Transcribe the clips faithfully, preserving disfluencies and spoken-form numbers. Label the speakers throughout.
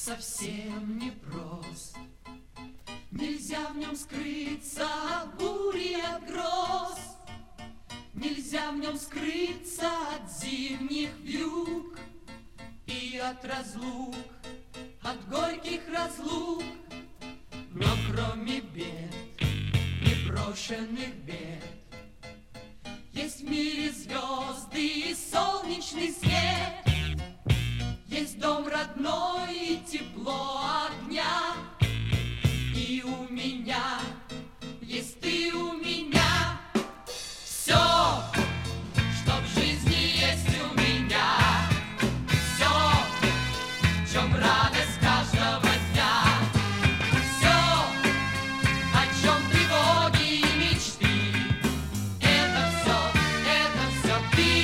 Speaker 1: совсем непрост. Нельзя в нем скрыться от бури, от гроз. Нельзя в нем скрыться от зимних вьюг и от разлук, от горьких разлук. Но кроме бед, непрошенных бед, есть в мире звезды и солнечный свет. Есть дом родной и тепло огня. И у меня есть ты у меня. Все, что в жизни есть у меня. Все, в чем радость каждого дня. Все, о чем тревоги и мечты. Это все, это все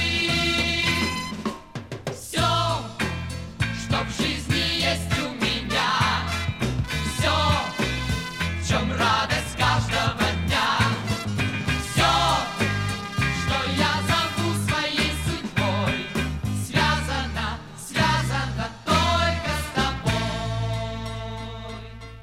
Speaker 1: ты. Все, что в жизни есть у меня. Все, в чем радость каждого дня. Все, что я зову своей судьбой, связано, связано только с тобой.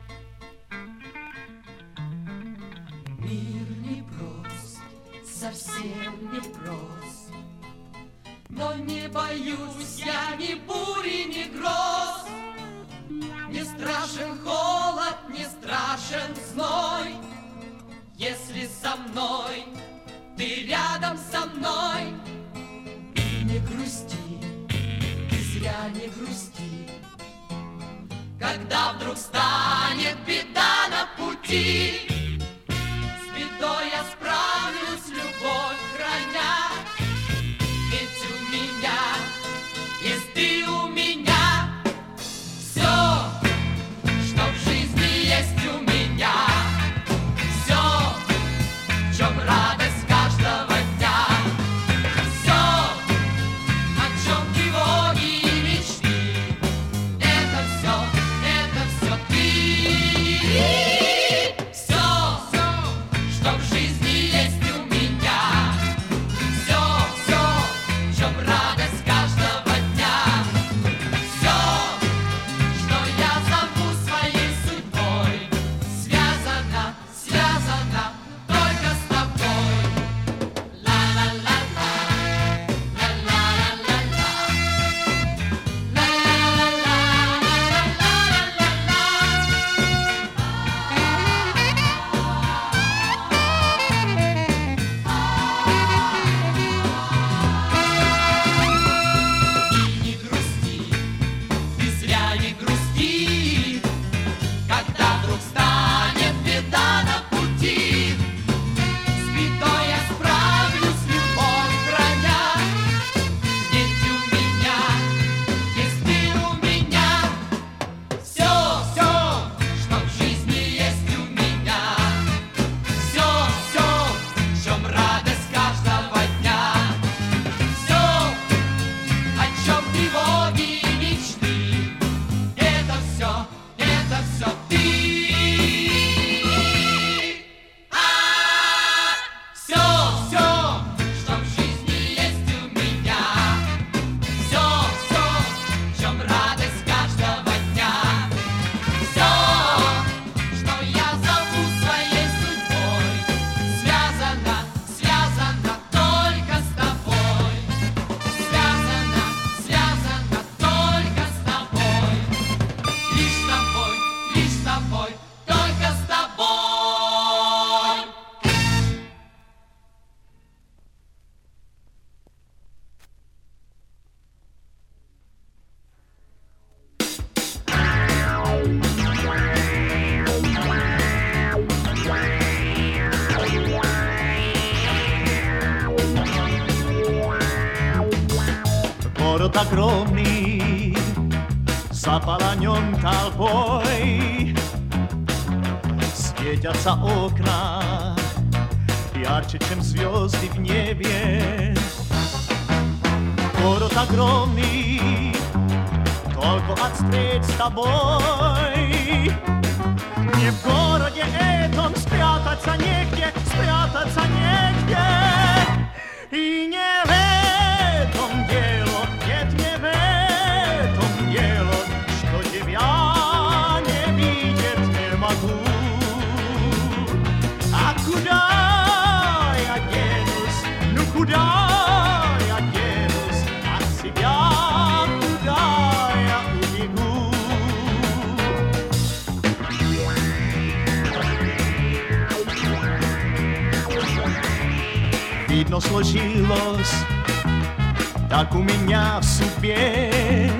Speaker 1: Мир непрост, совсем непрост, но не боюсь я ни бури, ни гроз. Не страшен холод, не страшен зной, если со мной, ты рядом со мной. И не грусти, ты зря не грусти, когда вдруг станет беда на пути. С бедой я справлюсь, любовь храня, ведь у меня есть ты у меня. Все, что в жизни есть у меня. Все, в чем радость каждого дня. Все, о чем тревоги и мечты. Это все, это все ты. Все, что в жизни есть у меня. Все, все, в чем радость каждого дня. Все, что я зову своей судьбой, связано, связано только с тобой. Ла-ла-ла-ла, ла-ла-ла-ла-ла, И не грусти, ты зря не грусти, когда вдруг станет беда на пути. С бедой я справлюсь, любовь храня, ведь у меня есть ты у меня. Все, все, что в жизни есть у меня. Все, все, в чем радость каждого дня. Все, о чем тревоги и мечты. Это все, это все ты. А, все, все, что в жизни есть у меня. Все, все, в чем радость каждого дня. Все, что я зову своей судьбой, связано, связано только с тобой. Связано, связано только с тобой. Лишь с тобой, лишь с тобой, только с тобой.
Speaker 2: Город огромный, заполонен толпой. Светятся окна ярче, чем звезды в небе. Город огромный, только от встреч с тобой. Не в городе этом спрятаться негде, спрятаться негде. И не в этом дело, нет, не в этом дело, что тебя Видно, сложилось так у меня в судьбе.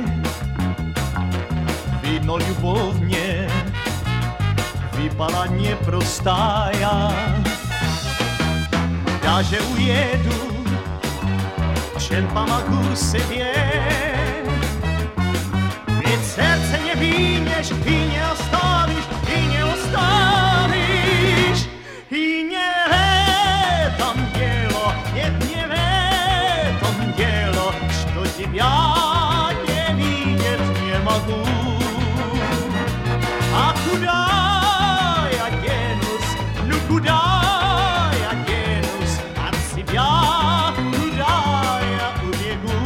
Speaker 2: Видно, любовь мне выпала непростая. Даже уеду, чем помогу себе. Ведь сердце не винешь и не оставишь, и не оставишь. И не в этом дело, нет, не в этом дело, что тебя не видеть не могу. А куда я денусь, ну куда я денусь от себя, куда я убегу?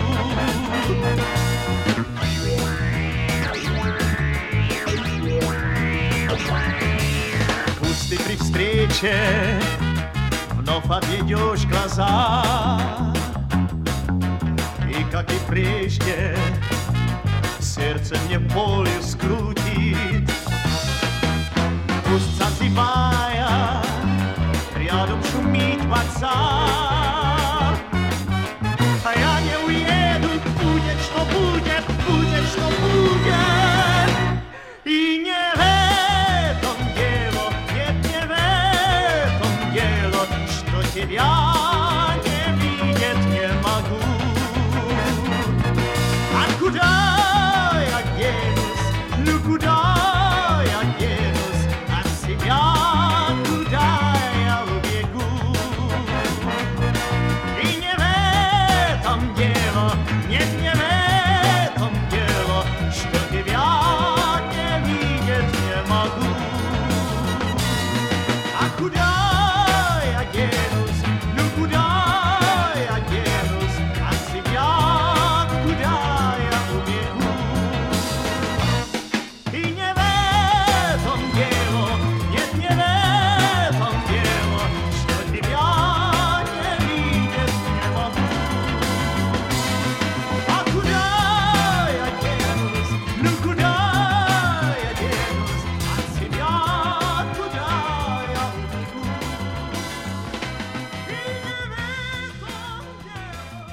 Speaker 2: Пусть ты при встрече вновь отведешь глаза, и как и прежде сердце мне поле скрутит. Пусть зазывая рядом шумит вокзал, а я не уеду, будет что будет, будет что будет. И не в этом дело, нет, не в этом дело, что тебя не видеть не могу. А куда я денусь, ну куда я денусь от себя, куда я убегу? И не в этом дело, нет, не в этом дело, что тебя не видеть не могу. А куда я денусь, ну куда я денусь от себя, куда я убегу? И не в этом дело, нет, не в этом дело, что тебя не видеть не могу. А куда я денусь, ну куда я денусь от себя, куда я убегу? И не в этом дело.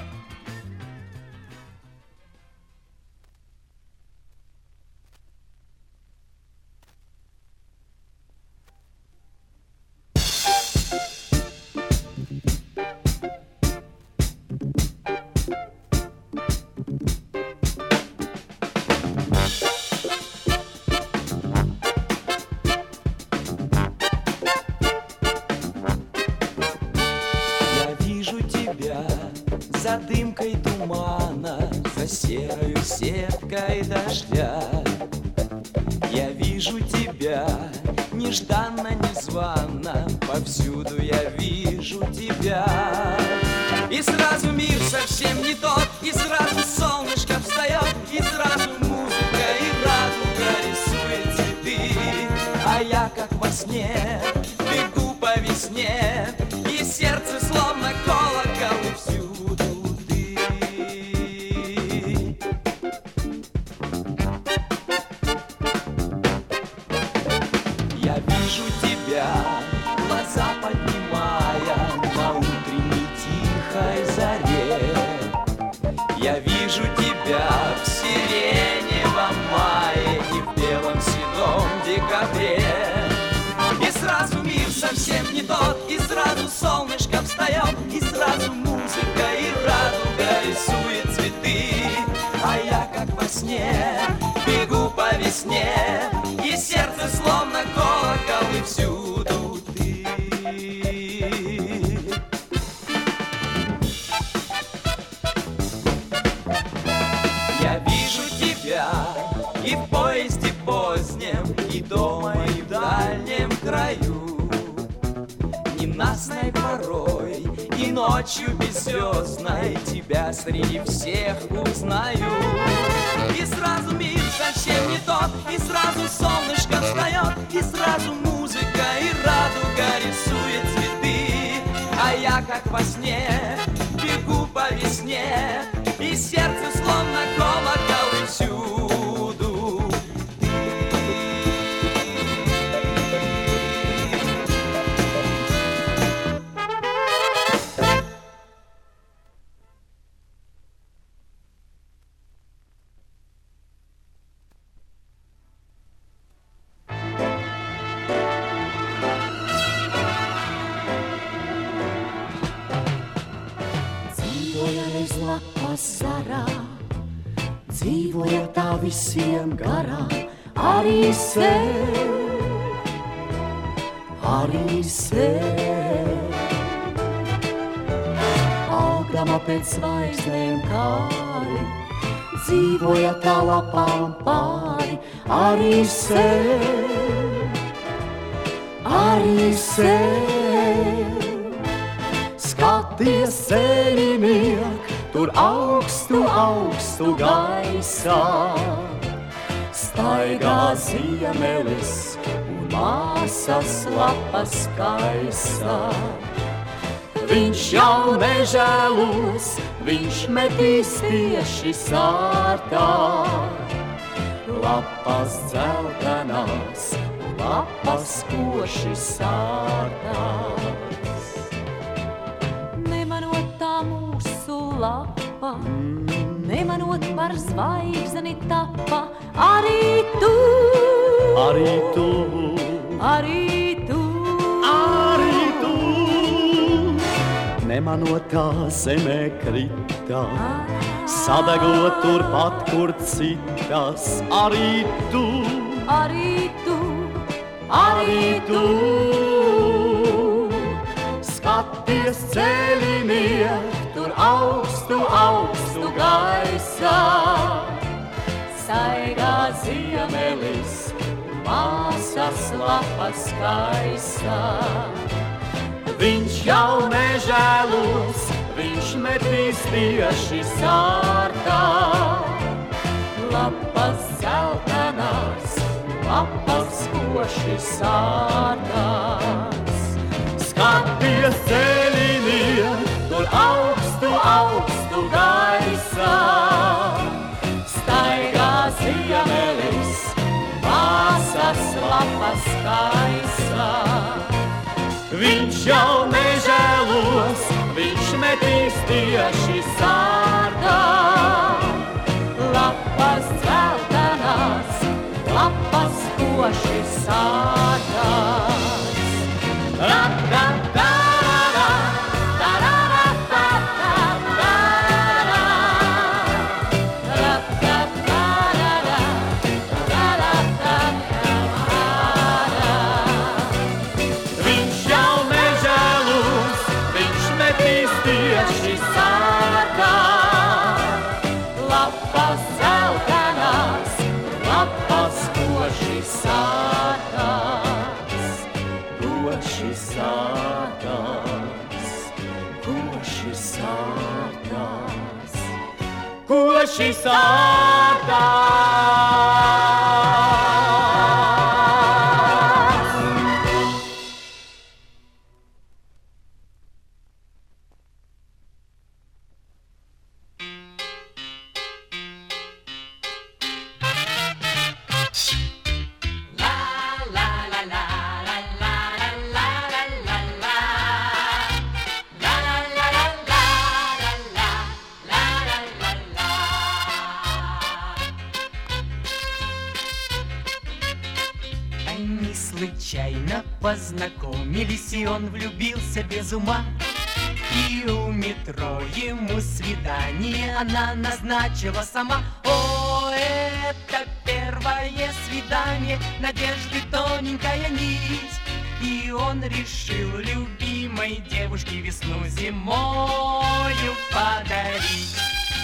Speaker 3: Я вижу тебя за дымкой тумана, за серою сеткой дождя. Я вижу тебя нежданно, незванно, повсюду я вижу тебя. И сразу мир совсем не тот, и сразу солнышко встает, и сразу музыка и радуга рисует цветы. А я как во сне бегу по весне, и сердце словно колокол, и всюду ты. Я вижу тебя, глаза поднимая на утренней тихой заре. Я вижу тебя в сиреневом мае и в белом седом декабре. И сразу мир совсем не тот, и сразу солнышко встает, и сразу музыка и радуга рисует цветы. А я как во сне бегу по весне, и сердце словно колокол, и всюду ты. Я вижу тебя и в поезде позднем, и дома, и в дальнем краю. Ненастной порой и ночью беззвездной тебя среди всех узнаю. И сразу мир совсем не тот, и сразу солнышко встает, и сразу музыка и радуга рисует цветы. А я как во сне бегу по весне, и сердце словно колокол, и всюду ты.
Speaker 2: Dzīvoja reiz lapas zarā, dzīvoja tā visiem garā, arī sev, arī sev. Augdama pēc zvaigznēm kāri, dzīvoja tā lapām pāri, arī sev, arī sev. Skaties ceļiniek, tur augstu, augstu gaisā, staigā ziemelis un māsas lapas kaisā. Viņš jau nežēlos, viņš metīs tieši sārtā, lapas dzeltenās, lapas koši sārtās.
Speaker 4: Nemanot tā mūsu lapa, nemanot par zvaigzni tapa, arī tu,
Speaker 2: Arī tu,
Speaker 4: arī tu,
Speaker 2: arī tu. Nemanot tā zemē kritā, sadegot turpat, kur citas, arī tu,
Speaker 4: arī tu,
Speaker 2: arī tu. Skaties ceļiniek, tur augstu, augstu gaisā, staigā ziemelis, māsas lapas kaisā. Viņš jau nežēlos, viņš metīs tieši sārtā, lapas dzeltenās, lapas koši sārtās. Skaties ceļiniek, tur augstu, augstu gaisā, staigā ziemelis, māsas lapas kaisā. Viņš jau nežēlos, viņš metīs tieši sārtā, lapas dzeltenās, lapas koši sārtās. Ra-ra-ra-ra, ta-ra-ra-ra-ra-ra, ra-ra-ra-ra-ra, ra-ra-ra-ra-ra. Viņš jau nežēlos, viņš metīs tieši sārtā, lapas dzeltenās, lapas koši sārtās. Koši sārtās, koši sārtās, koši sārtās.
Speaker 3: Случайно познакомились, и он влюбился без ума. И у метро ему свидание она назначила сама. О, это первое свидание, надежды тоненькая нить. И он решил любимой девушке весну зимою подарить.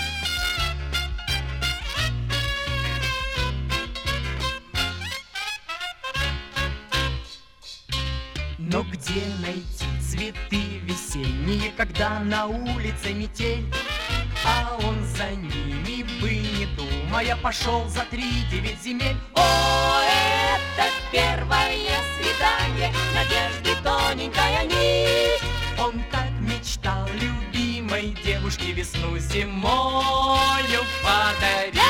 Speaker 3: Но где найти цветы весенние, когда на улице метель? А он за ними бы не думая пошел за три девять земель. О, это первое свидание, надежды тоненькая нить. Он так мечтал любимой девушке весну зимою подарить.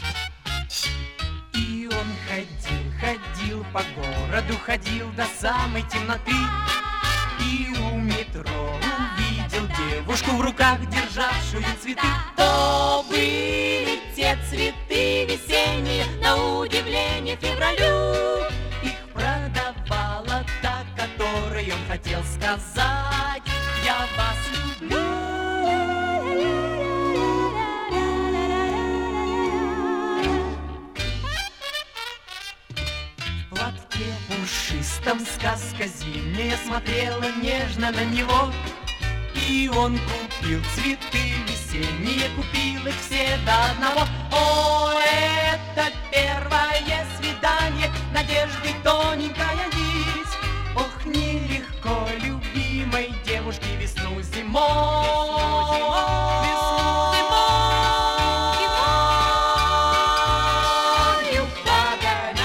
Speaker 3: Ходил по городу, ходил до самой
Speaker 1: самой темноты. И у метро увидел девушку в руках, державшую цветы. То были те цветы весенние, на удивление февралю. Их продавала та, которой он хотел сказать: я вас люблю. В платке пушистом сказка зимняя смотрела нежно на него. И он купил цветы весенние, купил их все до одного. О, это первое свидание, надежды тоненькая нить. Ох, нелегко любимой девушке весну зимой. Весну зимой. Погонять.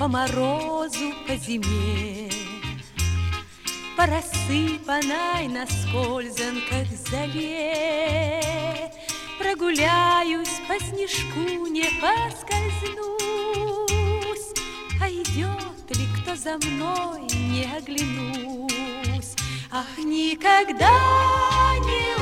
Speaker 4: по морозу, по зиме, по рассыпанной на скользанках зале, прогуляюсь по снежку, не поскользнусь, а идет ли кто за мной, не оглянусь. Ах, никогда не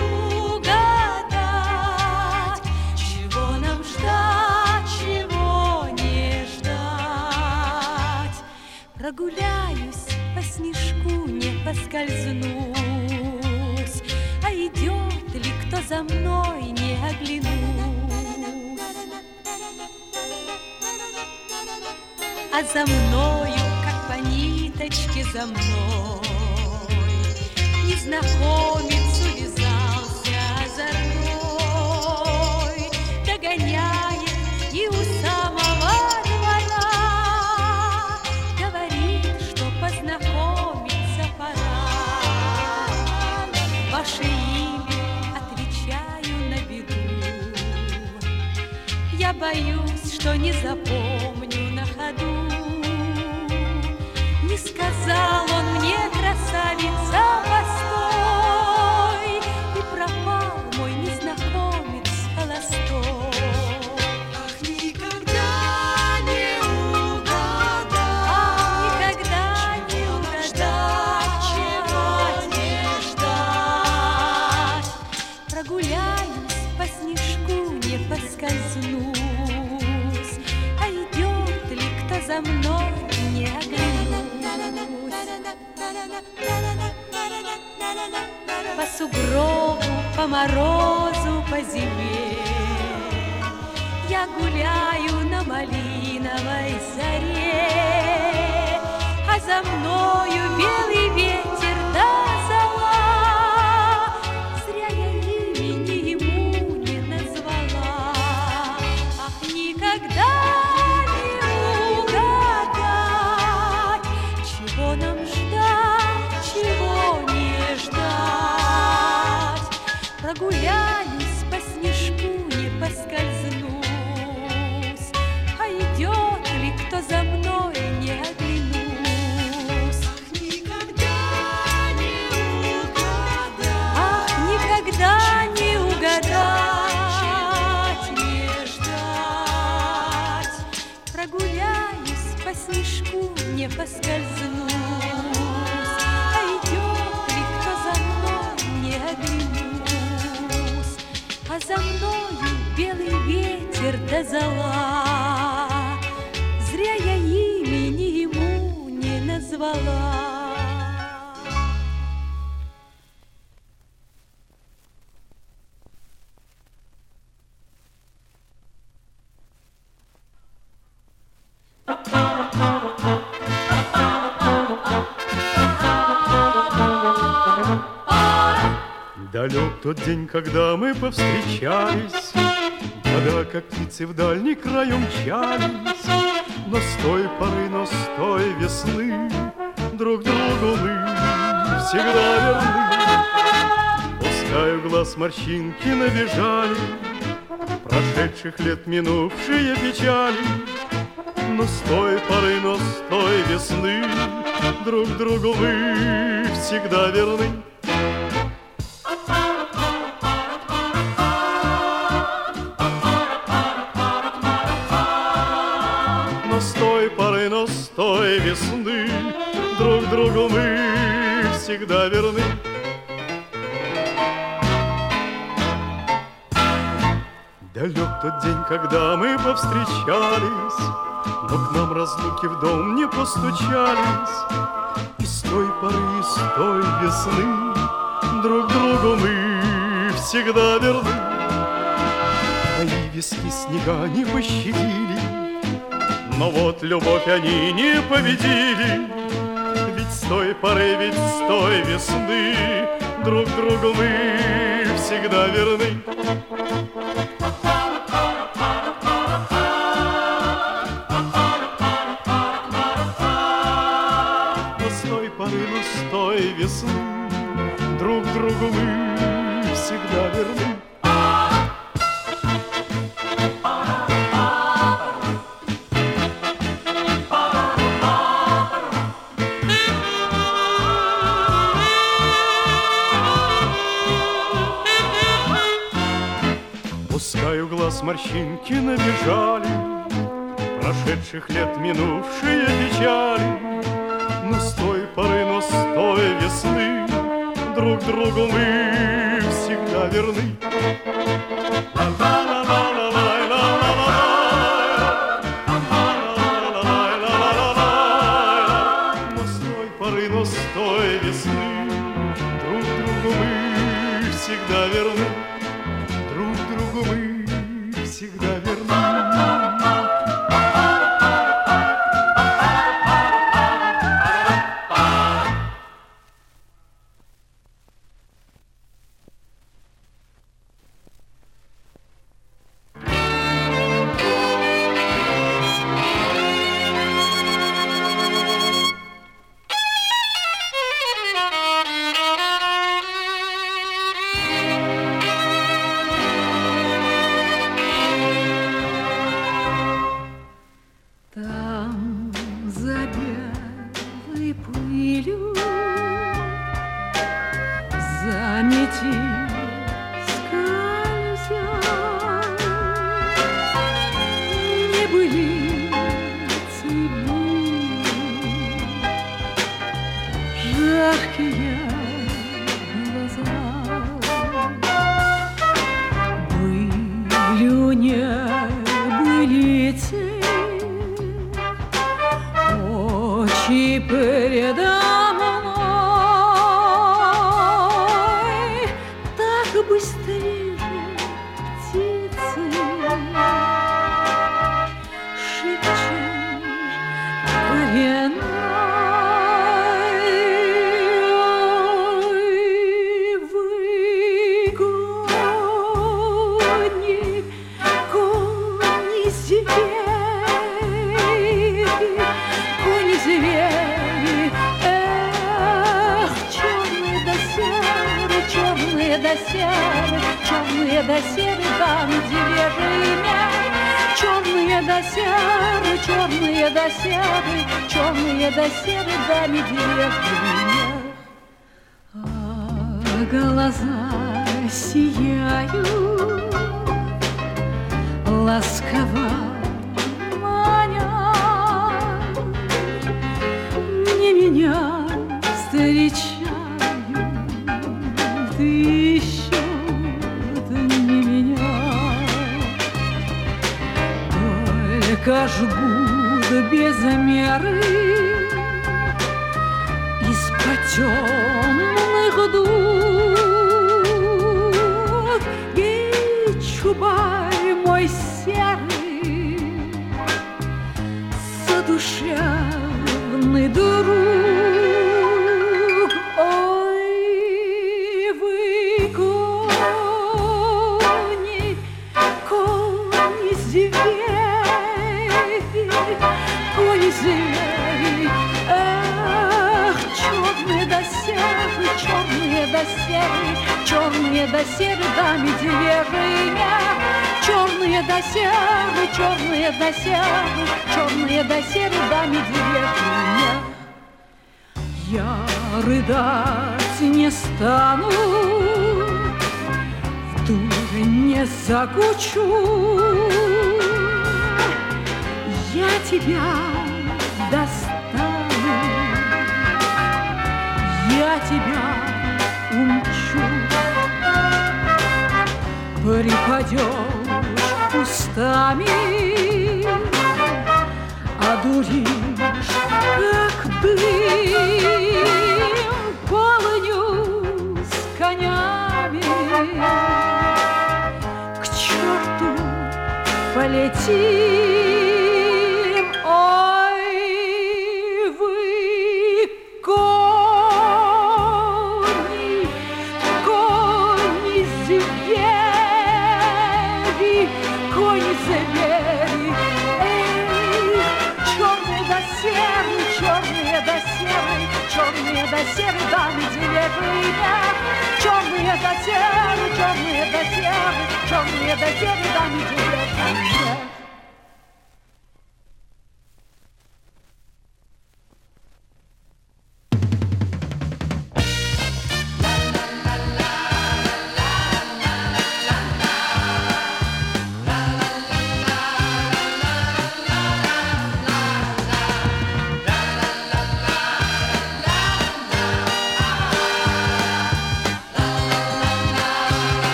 Speaker 4: угадать, чего нам ждать, чего не ждать. Прогуляюсь по снежку, не поскользнусь, а идет ли кто за мной, не оглянусь. А за мною, как по ниточке за мной, незнакомец увязался озорной, догоняет и у самого двора говорит, что познакомиться пора. Ваше имя, отвечаю на беду, я боюсь, что не запомню на ходу. Не сказал он мне, красавица, постой, и пропал мой незнакомец холостой. Ах, никогда не угадать, никогда не угадать, чего не ждать. Прогуляюсь по снежку, не поскользнусь, а идет ли кто за мной, не оглянусь. По сугробу, по морозу, по зиме я гуляю на малиновой заре, а за мною белый ветер да зола. Зря я имени ему не назвала. Ах, никогда не угадать, чего нам ждать, чего не ждать. Прогуляюсь по снежку, не поскользнусь, а идет ли кто за мной, не оглянусь. Ах, никогда не угадать, ах, никогда не угадать, не ждать. Прогуляюсь по снежку, не поскользнусь, а идет ли кто за мной, не оглянусь. А за мною белый ветер да зола. Зря я имени ему не назвала.
Speaker 2: Далек тот день, когда мы повстречались, когда, как птицы, в дальний край умчались. Но с той поры, но с той весны друг другу мы всегда верны. Пускай у глаз морщинки набежали, прошедших лет минувшие печали. Но с той поры, но с той весны друг другу мы всегда верны. С той поры, но с той весны друг другу мы всегда верны. Далек тот день, когда мы повстречались, но к нам разлуки в дом не постучались. И с той поры, и с той весны друг другу мы всегда верны. Мои виски снега не пощадили, но вот любовь они не победили. Ведь с той поры, ведь с той весны друг другу мы всегда верны. Но с той поры, но с той весны друг другу мы всегда верны. глаз морщинки набежали, прошедших лет минувшие печали. Но с той поры, но с той весны друг другу мы всегда верны. Но с той поры, но с той весны друг другу мы всегда верны. Друг другу мы всегда верны.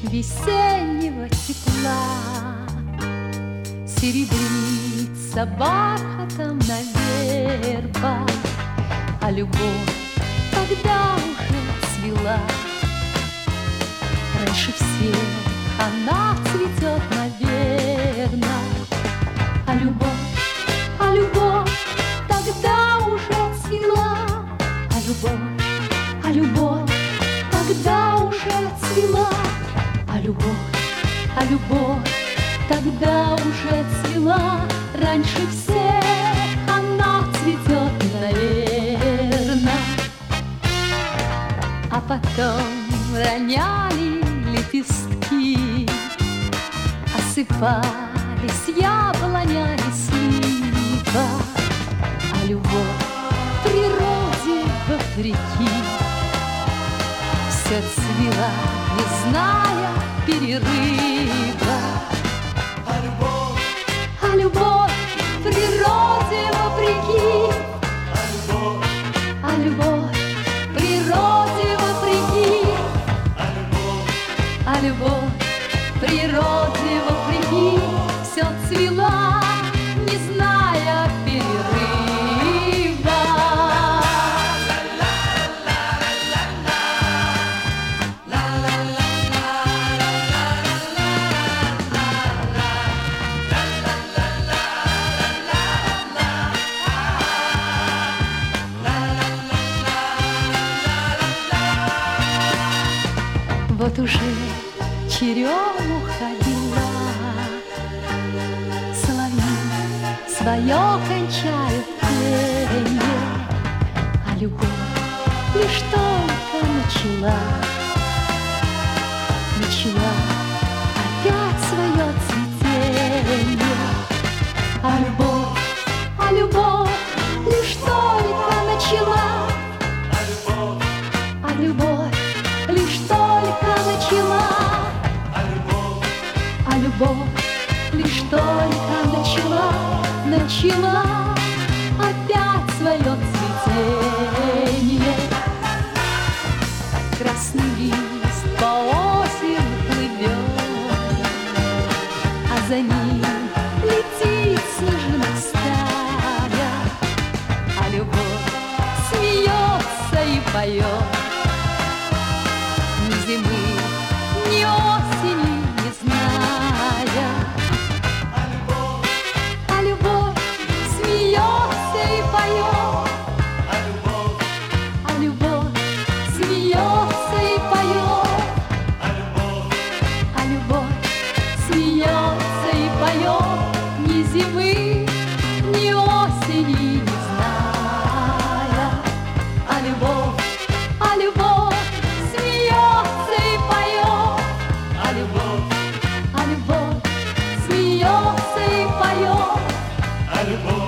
Speaker 4: весеннего тепла. Серебрится бархатом на вербах, а любовь тогда уже цвела. Раньше всех она цветет, наверно. А любовь, а любовь тогда уже цвела. А любовь, а любовь тогда уже цвела. А любовь, а любовь тогда уже цвела. Раньше всех она цветет, наверно. А потом роняли лепестки, осыпались яблоня и слива. А любовь природе вопреки все цвела, не зная перерыва.
Speaker 2: А любовь,
Speaker 4: А любовь природе вопреки,
Speaker 2: а любовь,
Speaker 4: а любовь природе вопреки,
Speaker 2: а любовь,
Speaker 4: а любовь природе вопреки все цвела, не зная перерыва. Вот уже черемуха бела, соловьи свое кончают пение, а любовь лишь только начала, начала опять свое цветение. А любовь, а любовь лишь только начала,
Speaker 2: а любовь,
Speaker 4: а любовь лишь только начала,
Speaker 2: а любовь,
Speaker 4: а любовь лишь только начала, начала опять свое цветение. Красный лист по осени плывет, а за ним летит снежинок стая, а любовь смеется и поет. Ни зимы, ни осени не зная.
Speaker 2: а любовь,
Speaker 4: А любовь смеется и поет.
Speaker 2: а любовь,
Speaker 4: А любовь смеется и поет.
Speaker 2: а любовь,
Speaker 4: А любовь смеется и поет. Ни зимы, ни осени не зная. А любовь, а любовь смеется и поет.
Speaker 2: а любовь,
Speaker 4: А любовь смеется и поет.
Speaker 2: а любовь.